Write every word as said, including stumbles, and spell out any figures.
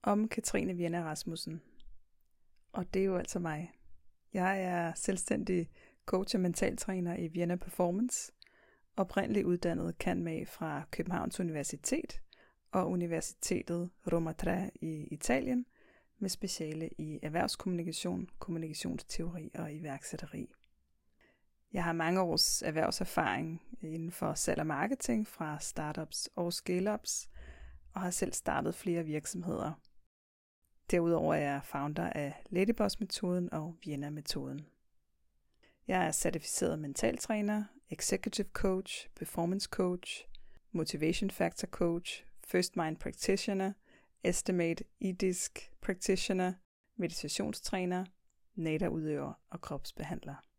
om Katrine Vienna Rasmussen. Og det er jo altså mig. Jeg er selvstændig coach og mentaltræner i Vienna Performance, oprindeligt uddannet cand.mag fra Københavns Universitet og Universitetet Roma tre i Italien, med speciale i erhvervskommunikation, kommunikationsteori og iværksætteri. Jeg har mange års erhvervserfaring inden for salg og marketing fra startups og scale-ups, og har selv startet flere virksomheder. Derudover er jeg founder af Ladyboss-metoden og Vienna-metoden. Jeg er certificeret mentaltræner, executive coach, performance coach, motivation factor coach, first mind practitioner, estimate e-disc practitioner, meditationstræner, naderudøver og kropsbehandler.